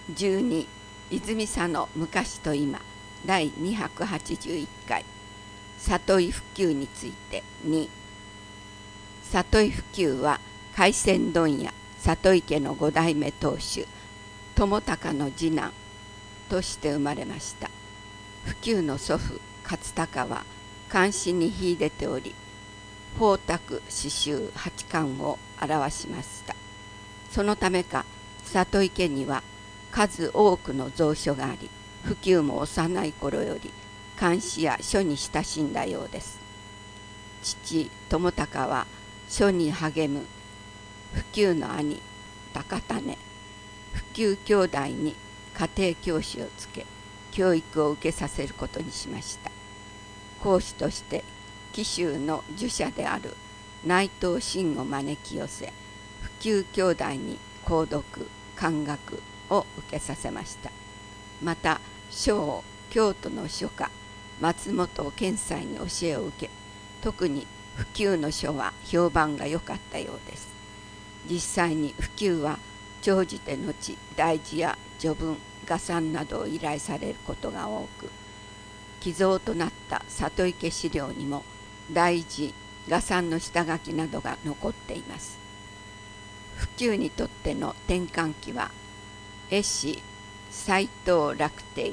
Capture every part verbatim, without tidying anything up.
じゅうに泉佐野昔と今だいにひゃくはちじゅういっかい里井普及についてに。里井普及は海鮮問屋里井家の五代目当主友高の次男として生まれました。普及の祖父勝高は漢詩に秀でており、宝卓詩集八巻を表しました。そのためか里井家には数多くの蔵書があり、普及も幼い頃より漢詩や書に親しんだようです。父友高は書に励む普及の兄高種、普及兄弟に家庭教師をつけ、教育を受けさせることにしました。講師として紀州の儒者である内藤真を招き寄せ、普及兄弟に講読漢学を受けさせました。また書を京都の書家松本健斎に教えを受け、特に普及の書は評判が良かったようです。実際に普及は長じて後大事や序文画賛などを依頼されることが多く、寄贈となった里井家資料にも大事画賛の下書きなどが残っています。普及にとっての転換期は絵師斎藤楽定、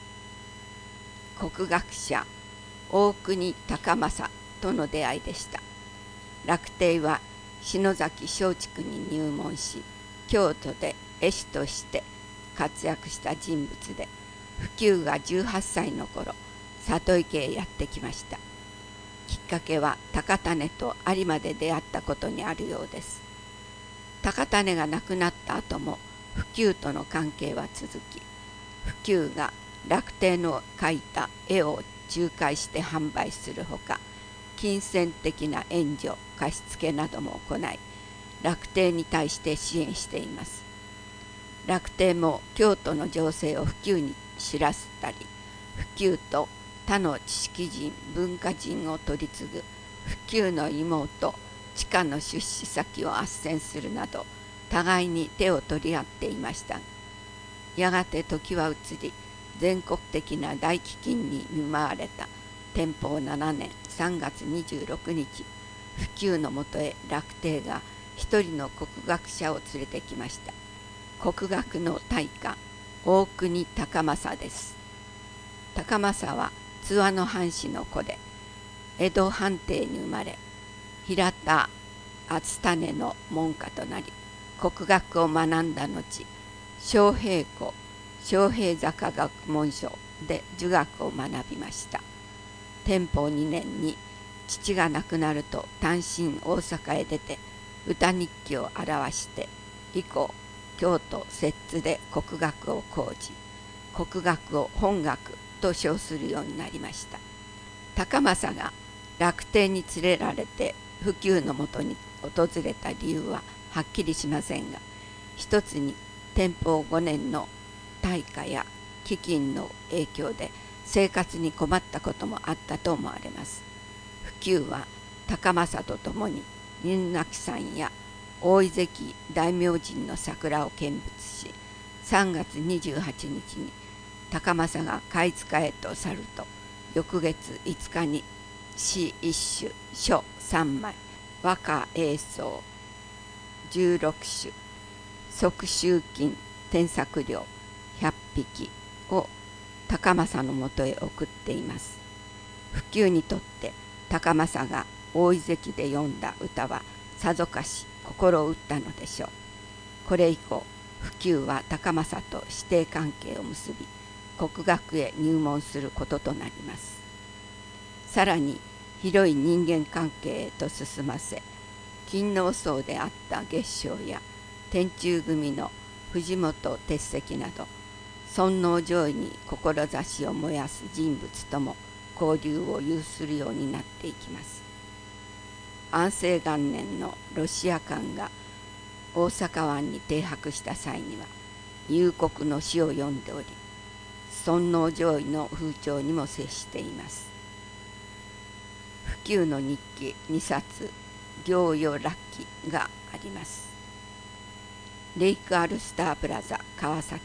国学者大国高政との出会いでした。楽定は篠崎松竹に入門し、京都で絵師として活躍した人物で、普及がじゅうはっさいの頃里井家へやってきました。きっかけは高種と有馬で出会ったことにあるようです。高種が亡くなった後も普及との関係は続き、普及が楽定の描いた絵を仲介して販売するほか、金銭的な援助貸付なども行い、楽定に対して支援しています。楽定も京都の情勢を普及に知らせたり、普及と他の知識人文化人を取り継ぐ普及の妹地下の出資先を斡旋するなど、互いに手を取り合っていました。やがて時は移り、全国的な大飢饉に見舞われた天保ななねんさんがつにじゅうろくにち、普及のもとへ楽定が一人の国学者を連れてきました。国学の大家大国高政です。高政は津和の藩士の子で、江戸藩邸に生まれ、平田篤胤の門下となり、国学を学んだ後、昌平湖昌平坂学問所で儒学を学びました。天保にねんに父が亡くなると単身大阪へ出て歌日記を表して、以降京都摂津で国学を講じ、国学を本学と称するようになりました。高政が楽定に連れられて普及のもとに訪れた理由ははっきりしませんが、一つに天保ごねんの大火や飢饉の影響で生活に困ったこともあったと思われます。普及は高政と共に犬鳴山や大井関大明神の桜を見物し、さんがつにじゅうはちにちに高政が貝塚へと去ると、翌月いつかに詩一首書三枚和歌英奏十六首即集金添削料百匹を高政のもとへ送っています。普及にとって高政が大井関で詠んだ歌はさぞかし心を打ったのでしょう。これ以降普及は高政と師弟関係を結び、国学へ入門することとなります。さらに広い人間関係へと進ませ、勤王僧であった月正や天中組の藤本鉄石など尊王攘夷に志を燃やす人物とも交流を有するようになっていきます。安政元年のロシア艦が大阪湾に停泊した際には幽谷の詩を読んでおり、尊王攘夷の風潮にも接しています。普及の日記にさつ、行余楽記があります。レイクアルスタープラザ川崎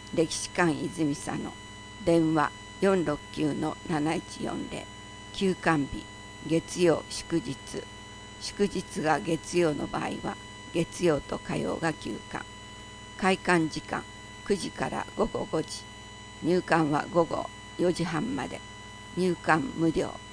歴史館泉佐野電話 よんろくきゅうのなないちよんぜろ 休館日月曜祝日祝日が月曜の場合は月曜と火曜が休館。開館時間くじからごごごじ、入館はごごよじはんまで。入館無料。